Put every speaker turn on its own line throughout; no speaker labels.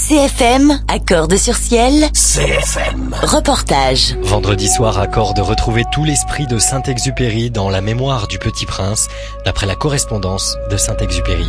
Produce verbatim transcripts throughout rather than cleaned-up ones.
C F M, Accorde sur ciel.
C F M.
Reportage.
Vendredi soir, Accorde retrouver tout l'esprit de Saint-Exupéry dans la mémoire du Petit Prince, d'après la correspondance de Saint-Exupéry.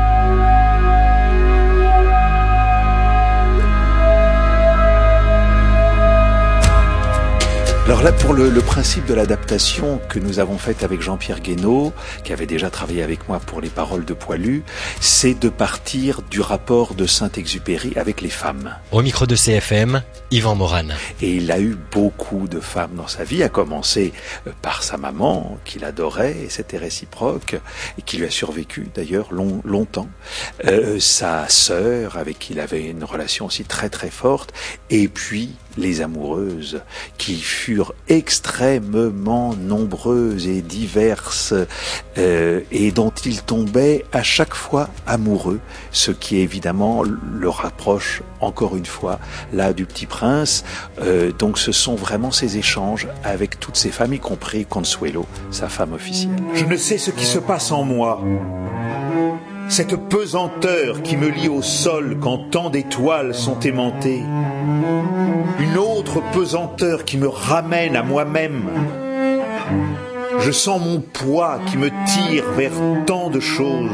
Alors là, pour le, le principe de l'adaptation que nous avons faite avec Jean-Pierre Guénaud, qui avait déjà travaillé avec moi pour les paroles de Poilu, c'est de partir du rapport de Saint-Exupéry avec les femmes.
Au micro de C F M, Yvan Moran.
Et il a eu beaucoup de femmes dans sa vie, à commencer par sa maman, qu'il adorait, et c'était réciproque, et qui lui a survécu d'ailleurs long, longtemps. Euh, sa sœur, avec qui il avait une relation aussi très très forte, et puis les amoureuses, qui furent extrêmement nombreuses et diverses, euh, et dont il tombait à chaque fois amoureux, ce qui évidemment le rapproche encore une fois là du Petit Prince. Euh, donc ce sont vraiment ces échanges avec toutes ces femmes, y compris Consuelo, sa femme officielle.
Je ne sais ce qui se passe en moi. Cette pesanteur qui me lie au sol quand tant d'étoiles sont aimantées. Une autre pesanteur qui me ramène à moi-même. Je sens mon poids qui me tire vers tant de choses.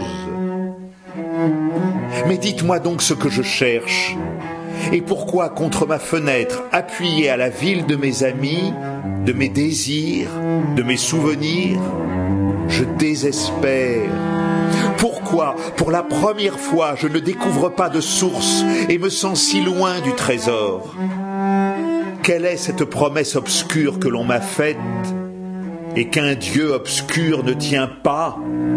Mais dites-moi donc ce que je cherche. Et pourquoi contre ma fenêtre, appuyée à la ville de mes amis, de mes désirs, de mes souvenirs, je désespère. Pourquoi, pour la première fois, je ne découvre pas de source et me sens si loin du trésor? Quelle est cette promesse obscure que l'on m'a faite et qu'un Dieu obscur ne tient pas?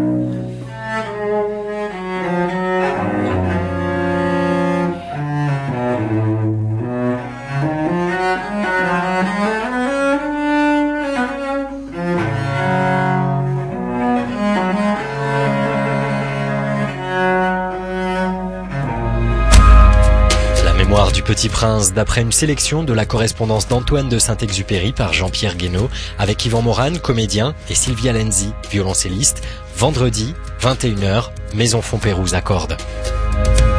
Du Petit Prince, d'après une sélection de la correspondance d'Antoine de Saint-Exupéry par Jean-Pierre Guénaud, avec Yvan Moran, comédien, et Sylvia Lenzi, violoncelliste, vendredi, vingt et une heures, Maison Fontpeyrouse Accorde.